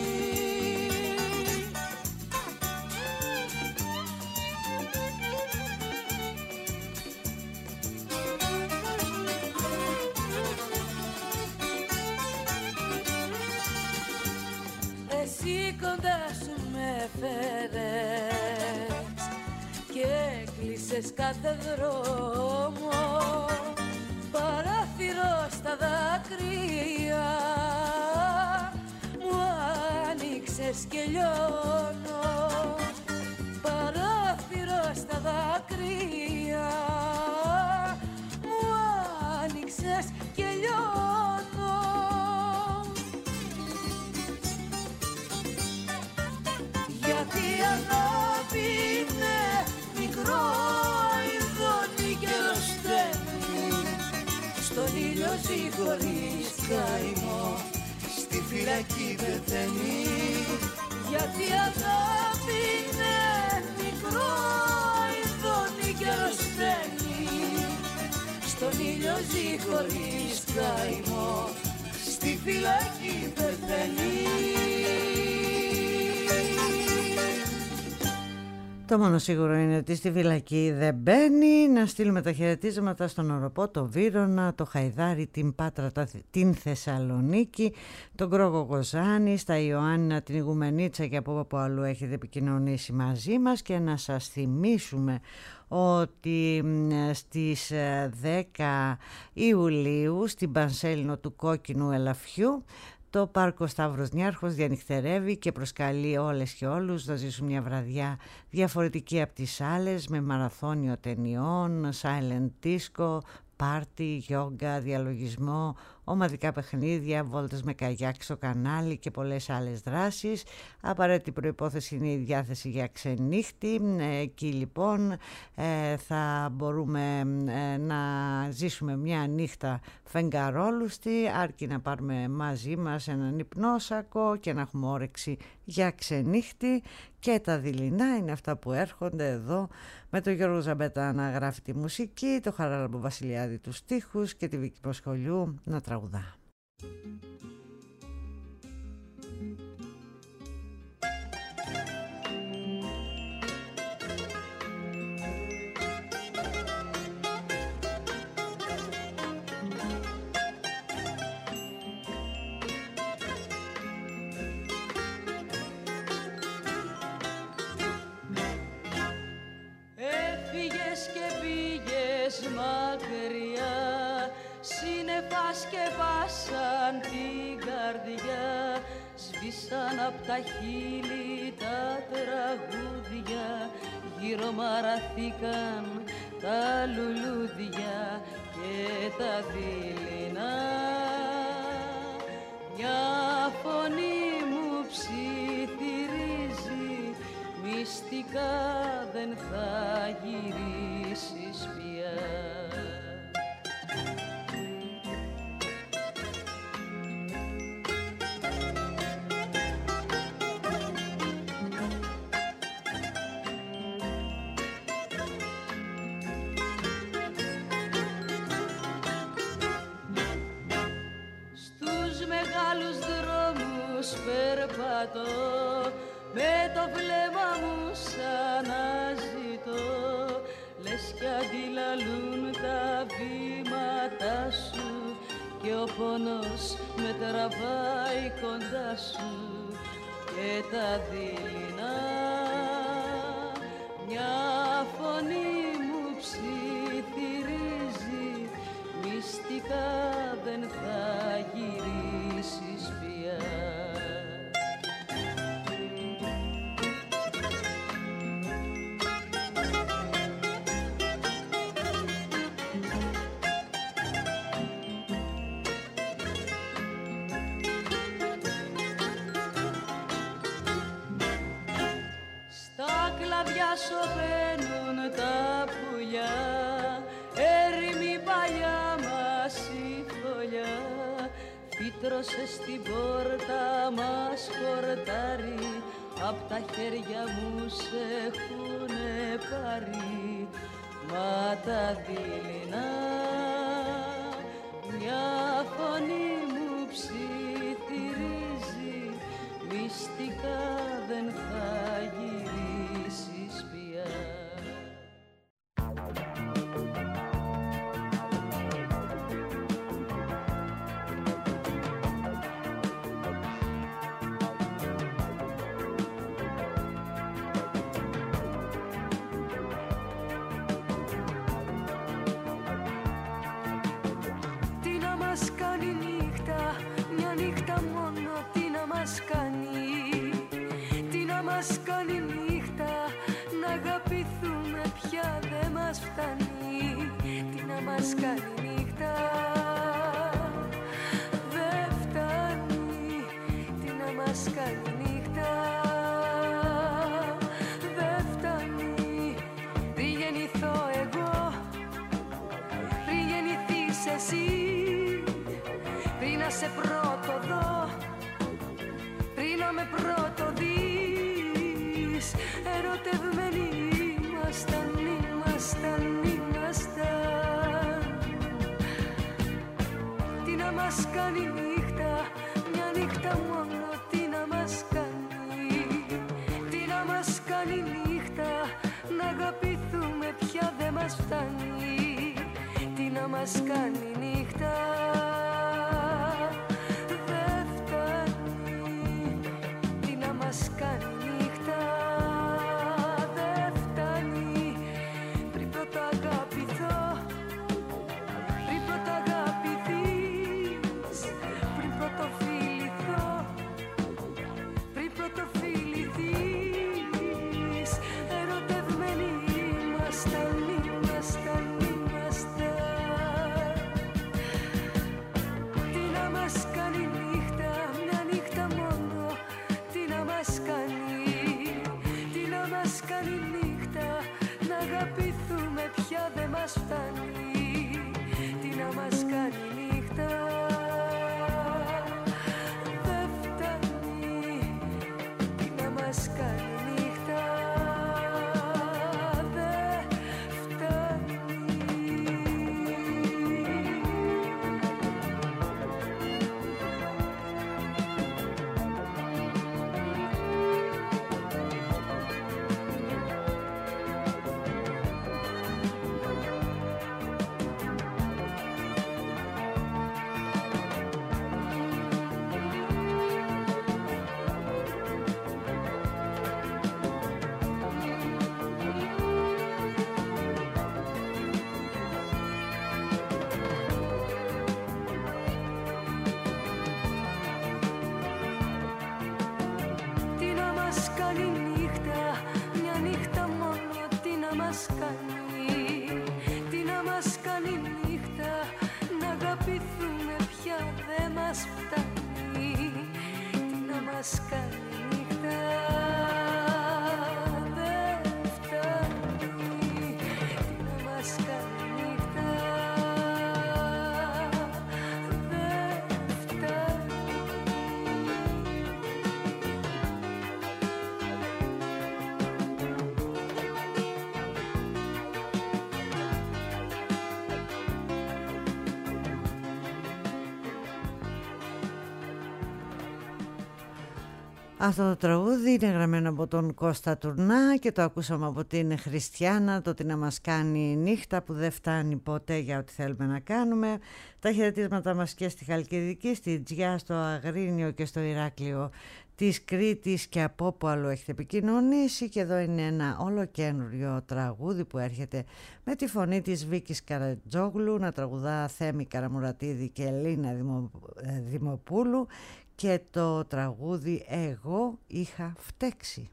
Εσύ κοντά σου με φέρες και κλείσες κάθε δρόμο, παράθυρο στα δάκρυα μου άνοιξες και λιώνω, παράθυρο στα δάκρυα μου άνοιξες και λιώνω. Γιατί η αγάπη είναι μικρό ειδώνει και αρρωσταίνει, στον ήλιο ζει χωρίς καημό, στη φυλακή πεθαίνει. Γιατί η αγάπη είναι μικρό ειδώνει και αρρωσταίνει, στον ήλιο ζει χωρίς καημό, στη φυλακή πεθαίνει. Το μόνο σίγουρο είναι ότι στη φυλακή δεν μπαίνει. Να στείλουμε τα χαιρετίσματα στον Οροπό, το Βύρωνα, το Χαϊδάρι, την Πάτρα, την Θεσσαλονίκη, τον Κρόγο Γοζάνη, στα Ιωάννινα, την Ιγουμενίτσα και από αλλού έχετε επικοινωνήσει μαζί μας. Και να σας θυμίσουμε ότι στις 10 Ιουλίου στην Πανσέλινο του Κόκκινου Ελαφιού το Πάρκο Σταύρος Νιάρχος διανυχτερεύει και προσκαλεί όλες και όλους να ζήσουν μια βραδιά διαφορετική από τις άλλες, με μαραθώνιο ταινιών, silent disco, πάρτι, γιόγκα, διαλογισμό, ομαδικά παιχνίδια, βόλτες με καγιάκ στο κανάλι και πολλές άλλες δράσεις. Απαραίτητη προϋπόθεση είναι η διάθεση για ξενύχτη. Εκεί λοιπόν θα μπορούμε να ζήσουμε μια νύχτα φεγγαρόλουστη, αρκεί να πάρουμε μαζί μας έναν υπνόσακο και να έχουμε όρεξη για ξενύχτη. Και τα δειλινά είναι αυτά που έρχονται εδώ, με τον Γιώργο Ζαμπέτα να γράφει τη μουσική, το Χαράλαμπο Βασιλιάδη τους στίχους και τη Βίκη Πασχολιού να τραγουδά. Μακριά σύννεφα σκεπάσαν την καρδιά, σβήσαν απ' τα χείλη τα τραγούδια, γύρω μαραθήκαν τα λουλούδια και τα δειλινά. Μια φωνή μου ψιθυρίζει, μυστικά δεν θα γυρίσεις πια. Στους μεγάλους δρόμους περπατώ, με το βλέμμα μου σαν αζητώ, λες κι αντιλαλούν τα βήματά σου και ο πόνος με τραβάει κοντά σου. και τα δειλινά. Μια φωνή μου ψιθυρίζει, μυστικά δεν θα γυρίσεις πια. Σωπαίνουν τα πουλιά, έρημη παλιά μας η φωλιά. Φύτρωσε στην πόρτα μας χορτάρι, απ' τα χέρια μου σε έχουνε πάρει. Μα τα δειλινά, μια φωνή μου ψιθυρίζει, μυστικά δεν θα γυρίσεις πια. Τι να μας κάνει νύχτα, μια νύχτα μόνο, τι να μας κάνει. Τι να μας κάνει νύχτα, να αγαπηθούμε πια δεν μας φτάνει. Τι να μας κάνει νύχτα, δεν φτάνει. Τι να μας κάνει νύχτα, δεν φτάνει. Πριν γεννηθώ εγώ, πριν γεννηθείς εσύ, πριν να σε πρώτο δω, πριν να με πρώτο δεις. Ερωτευμένοι ήμασταν, ήμασταν, ήμασταν. Τι να μας κάνει νύχτα, μια νύχτα μόνο, τι να μας κάνει. Τι να μας κάνει νύχτα, να αγαπηθούμε πια δεν μας φτάνει. Τι να μας κάνει νύχτα, δεν φτάνει. Τι να μας κάνει νύχτα, δεν φτάνει. Πριν πρώτα αγαπηθώ, πριν πρώτα αγαπηθείς, πριν πρώτο φιληθώ, πριν πρώτο φιληθείς. Ερωτευμένοι ήμασταν, ήμασταν, ήμασταν. Τι να μας κάνει νύχτα, μια νύχτα μόνο, τι να μας κάνει. Τι να μας κάνει νύχτα, να αγαπηθούμε πια δεν μας φτάνει. Τι να μας κάνει νύχτα, δεν φτάνει. Τι να μας κάνει νύχτα, δεν φτάνει. Τι να μας κάνει νύχτα, μια νύχτα μόνο, τι να μας κάνει. Τι να μας κάνει νύχτα, να αγαπηθούμε πια δεν μας φτάνει. Τι να μας κάνει νύχτα, δεν φτάνει. Τι να μας κάνει νύχτα, δεν φτάνει. Αυτό το τραγούδι είναι γραμμένο από τον Κώστα Τουρνά και το ακούσαμε από την Χριστιάνα, το «Τι να μας κάνει νύχτα» που δεν φτάνει ποτέ για ό,τι θέλουμε να κάνουμε. Τα χαιρετίσματα μας και στη Χαλκιδική, στη Τζιά, στο Αγρίνιο και στο Ηράκλειο της Κρήτης και από όπου αλλού έχετε επικοινωνήσει. Και εδώ είναι ένα ολοκένουργιο τραγούδι που έρχεται με τη φωνή της Βίκης Καρατζόγλου να τραγουδά Θέμη Καραμουρατίδη και Ελίνα Δημοπούλου, και το τραγούδι «Εγώ είχα φταίξει».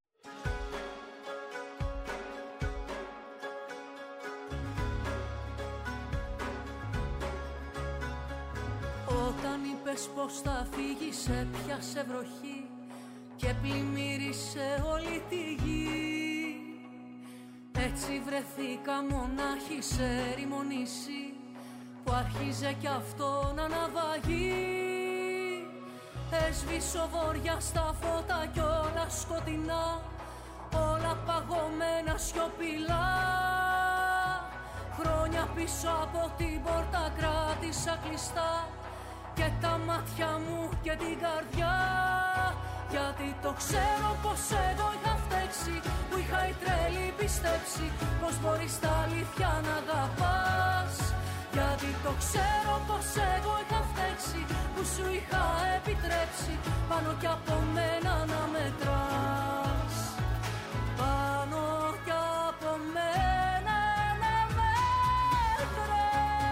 Όταν είπες πως θα φύγεις έπιασε βροχή και πλημμύρισε όλη τη γη. Έτσι βρεθήκα μονάχη σε έρημο νησί που άρχιζε κι αυτό να ναυαγεί. Έσβησε ο βόρεια στα φώτα κι όλα σκοτεινά, όλα παγωμένα σιωπηλά. Χρόνια πίσω από την πόρτα κράτησα κλειστά και τα μάτια μου και την καρδιά. Γιατί το ξέρω πως εγώ είχα φταίξει, που είχα η τρέλη πιστέψει πως μπορείς τα αλήθεια να αγαπάς. Γιατί το ξέρω πως εγώ είχα φταίξει, που σου είχα επιτρέψει πάνω κι από μένα να μετράς. Πάνω κι από μένα να μετράς.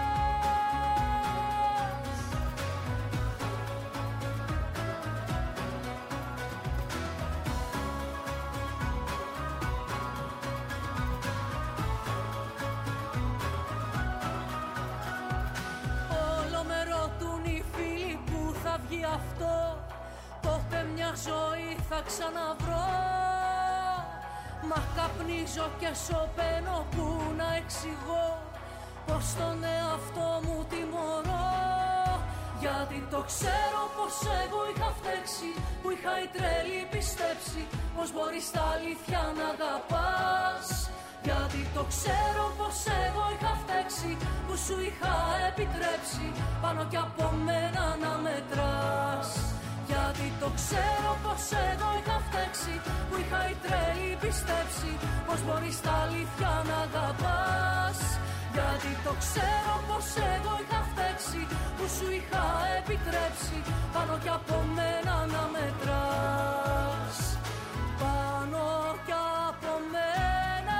Βγει αυτό, πότε μια ζωή θα ξαναβρω. Μα καπνίζω και σωπαίνω, που να εξηγώ πως τον εαυτό μου τιμωρώ. Γιατί το ξέρω πως εγώ είχα φταίξει, που είχα η τρέλη πιστέψει πως μπορείς τα αλήθεια να αγαπάς. Γιατί το ξέρω πως εγώ είχα φταίξει, που σου είχα επιτρέψει πάνω κι από μένα να μετράς. Γιατί το ξέρω πως εγώ είχα φταίξει, που είχα η τρέλη πιστέψει πως μπορείς τα αλήθεια να αγαπάς. Γιατί το ξέρω πως εγώ είχα φταίξει, που σου είχα επιτρέψει πάνω κι από μένα να μετράς. Πάνω κι από μένα.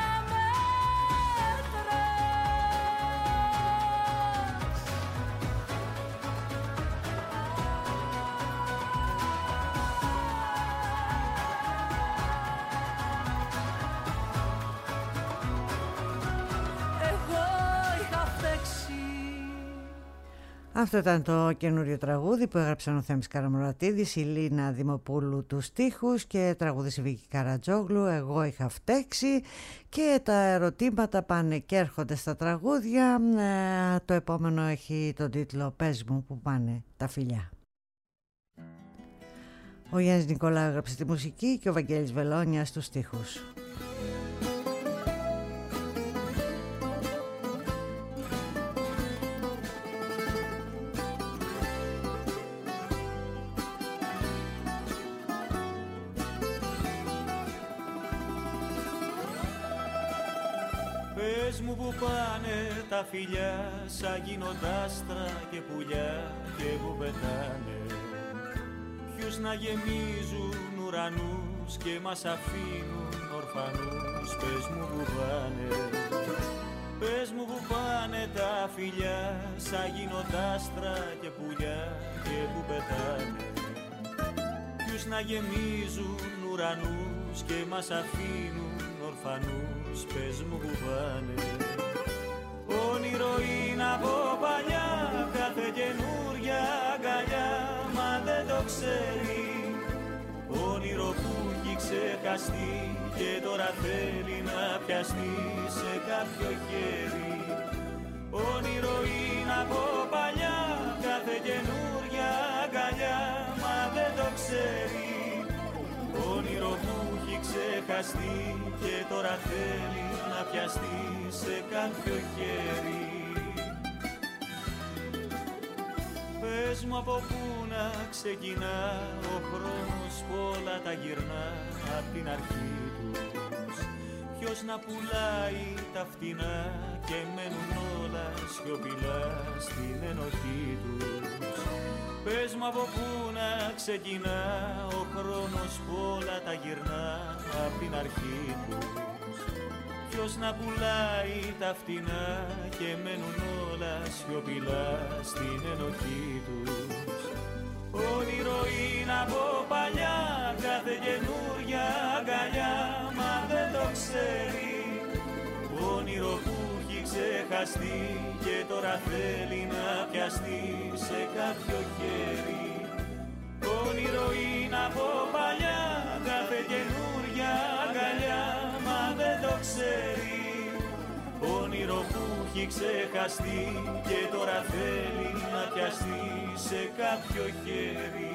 Αυτό ήταν το καινούριο τραγούδι που έγραψαν ο Θέμης Καραμουρατίδης, η Λίνα Δημοπούλου τους στίχους και τραγούδισε η Βίκη Καρατζόγλου, «Εγώ είχα φταίξει». Και τα ερωτήματα πάνε και έρχονται στα τραγούδια. Το επόμενο έχει τον τίτλο «Πες μου που πάνε τα φιλιά». Ο Γιάννης Νικολάου έγραψε τη μουσική και ο Βαγγέλης Βελόνιας τους στίχους. Πες μου που πάνε τα φιλιά, σαν γίνονται άστρα και πουλιά και που πετάνε. Ποιους να γεμίζουν ουρανούς και μας αφήνουν ορφανούς. Πες μου που πάνε, πες μου που πάνε τα φιλιά, σαν γίνονται άστρα και πουλιά και που πετάνε. Ποιους να γεμίζουν ουρανούς και μας αφήνουν ορφανούς. Πες μου που πάνε. Όνειρο είναι από παλιά, κάθε καινούρια αγκαλιά, μα δεν το ξέρει. Όνειρο που έχει ξεχαστεί και τώρα θέλει να πιαστεί σε κάποιο χέρι. Όνειρο είναι από παλιά, κάθε καινούρια αγκαλιά, μα δεν το ξέρει. Όνειρο που έχει ξεχαστεί και τώρα θέλει να πιαστεί σε κάποιο χέρι. Πες μου από πού να ξεκινά ο χρόνος που όλα τα γυρνά απ' την αρχή τους. Ποιος να πουλάει τα φτηνά και μένουν όλα σιωπηλά στην ενοχή τους. Πες μου από πού να ξεκινά ο χρόνος που όλα τα γυρνά απ' την αρχή τους. Ποιος να πουλάει τα φτηνά και μένουν όλα σιωπηλά στην ενοχή τους. Όνειρο είναι από παλιά κάθε καινούρια αγκαλιά, μα δεν το ξέρει. Όνειρο που έχει ξεχαστεί και τώρα θέλει να πιαστεί σε κάποιο χέρι. Όνειρο είναι από παλιά κάθε καινούρια αγκαλιά, μα δεν το ξέρει. Όνειρο που έχει ξεχαστεί και τώρα θέλει να πιαστεί σε κάποιο χέρι.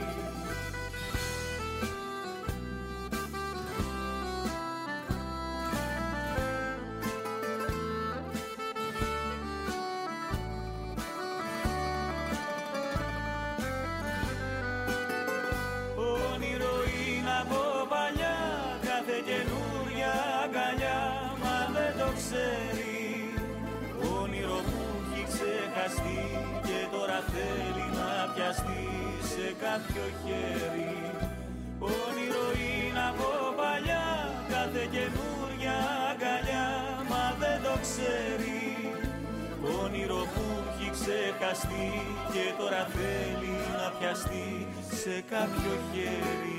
Όνειρο είναι από παλιά κάθε καινούρια αγκαλιά, μα δεν το ξέρει. Όνειρο που έχει ξεχαστεί και τώρα θέλει να πιαστεί σε κάποιο χέρι. Όνειρο είναι από παλιά κάθε καινούρια αγκαλιά, μα δεν το ξέρει. Όνειρο που έχει ξεχαστεί και τώρα θέλει να πιαστεί σε κάποιο χέρι.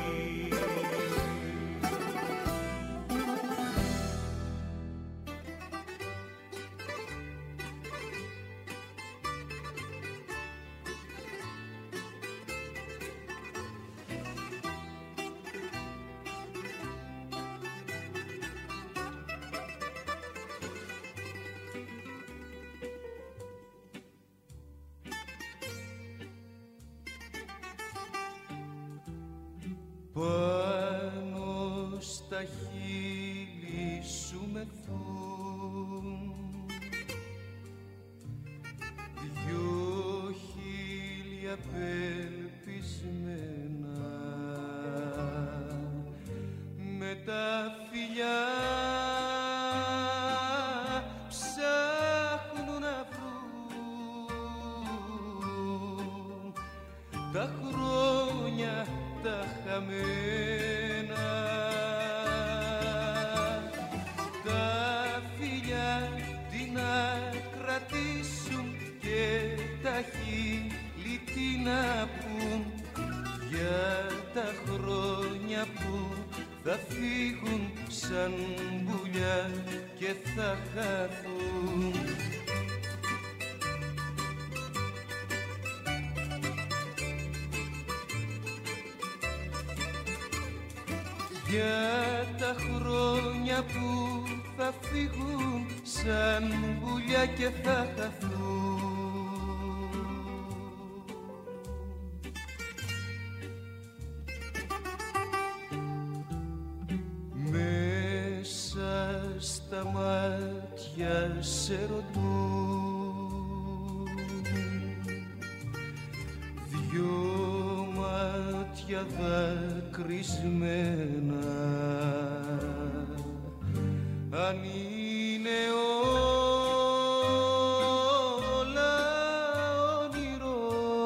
Πάνω στα χείλη σου μεθούν δυο χείλια απελπισμένα, με τα φιλιά ψάχνουν να βρουν τα χρόνια τα χαμένα. Τα φιλιά τι να κρατήσουν και τα χείλη τι να πουν για τα χρόνια που θα φύγουν σαν πουλιά και θα χαθούν. Για τα χρόνια που θα φύγουν σαν πουλιά και θα χαθούν. Μέσα στα μάτια σε ρωτούν δυο μάτια δακρυσμένα, αν είναι όλα όνειρο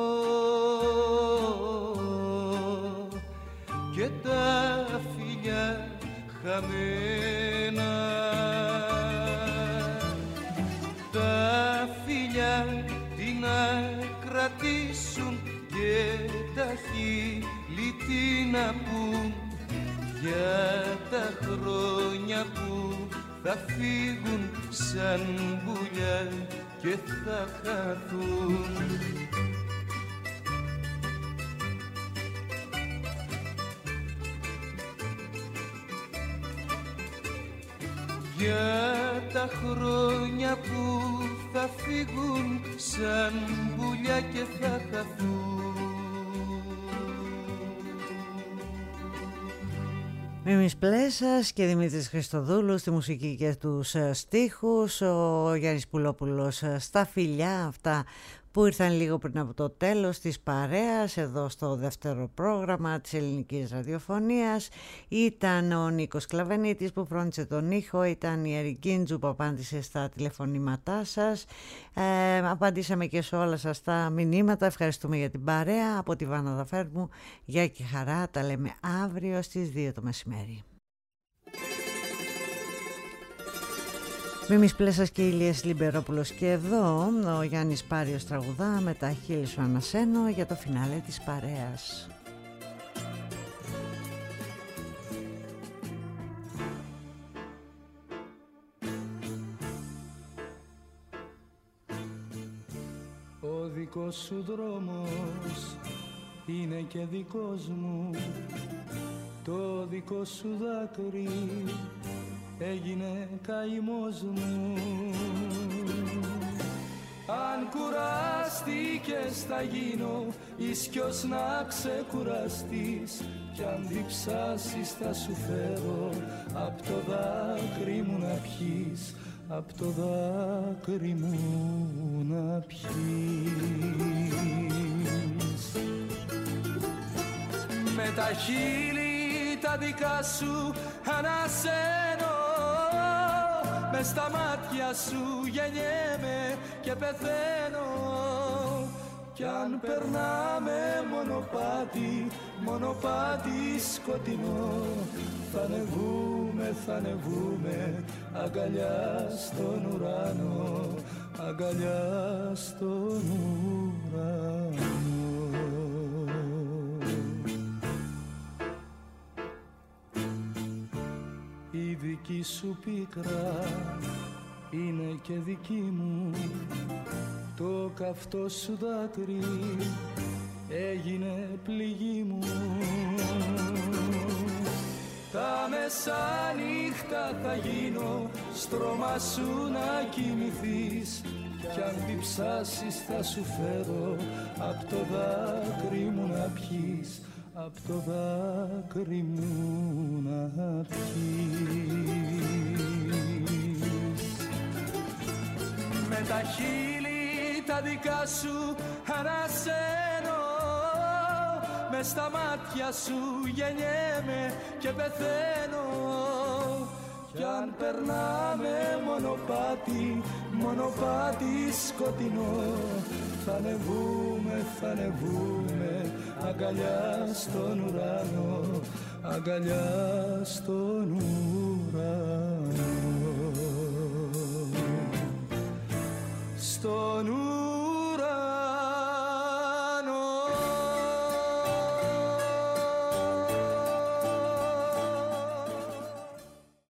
και τα φιλιά χαμένα. Τα φιλιά τι να κρατήσουν και τα χείλη τι να πουν για τα χρόνια που θα φύγουν σαν πουλιά και θα χαθούν. Για τα χρόνια που θα φύγουν σαν πουλιά και θα χαθούν. Μίμης Πλέσας και Δημήτρης Χριστοδούλου στη μουσική και τους στίχους, ο Γιάννης Πουλόπουλος στα φιλιά, αυτά που ήρθαν λίγο πριν από το τέλος της παρέας εδώ στο δεύτερο πρόγραμμα της ελληνικής ραδιοφωνίας. Ήταν ο Νίκος Κλαβενίτης που φρόντισε τον ήχο, ήταν η Ερικίντζου που απάντησε στα τηλεφωνήματά σας. Απαντήσαμε και σε όλα σας τα μηνύματα. Ευχαριστούμε για την παρέα. Από τη Βάνα Δαφέρμου, γεια και χαρά, τα λέμε αύριο στις 2 το μεσημέρι. Μίμης Πλέσας και Ηλίας Λιμπερόπουλος και εδώ ο Γιάννης Πάριος τραγουδά με τα χείλη σου ανασένω για το φινάλε της παρέας. Ο δικός σου δρόμος είναι και δικός μου, το δικό σου δάκρυ έγινε καημός μου. Αν κουράστηκες θα γίνω ίσκιος να ξεκουραστείς, κι αν διψάσεις θα σου φέρω απ' το δάκρυ μου να πιείς, απ' το δάκρυ μου να πιείς. Με τα χείλη τα δικά σου ανασένω, μες στα μάτια σου γεννιέμαι και πεθαίνω. Κι αν περνάμε μονοπάτι, μονοπάτι σκοτεινό, θα ανεβούμε, θα ανεβούμε αγκαλιά στον ουρανό, αγκαλιά στον ουρανό. Η δική σου πίκρα είναι και δική μου, το καυτό σου δάκρυ έγινε πληγή μου. Τα μεσάνυχτα θα γίνω στρώμα σου να κοιμηθείς, κι αν διψάσεις θα σου φέρω απ' το δάκρυ μου να πιείς, απ' το δάκρυ μου να πιείς. Με τα χείλη τα δικά σου ανασένω, μες στα μάτια σου γεννιέμαι και πεθαίνω. Κι αν περνάμε μονοπάτι, μονοπάτι σκοτεινό, θα ανεβούμε, θα ανεβούμε αγκαλιά στον ουρανό, αγκαλιά στον ουρανό, στον ουρανό.